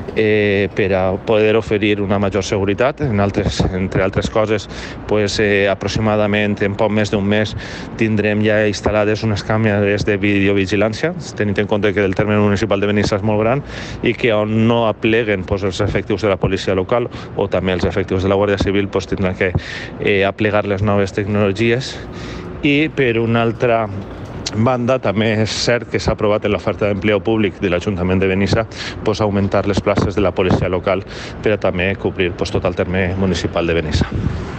per a poder oferir una major seguretat. Entre altres coses, aproximadament en poc més d'un mes tindrem ja instal·lades unes càmeres de videovigilància, tenint en compte que el terme municipal de Benissa és molt gran i que on no apleguen els efectius de la policia local o també els efectius de la Guàrdia Civil tindran que aplegar les noves tecnologies. I per una altra banda, també és cert que s'ha aprovat en l'oferta d'empleo públic de l'Ajuntament de Benissa augmentar les places de la policia local per a també cobrir tot el terme municipal de Benissa.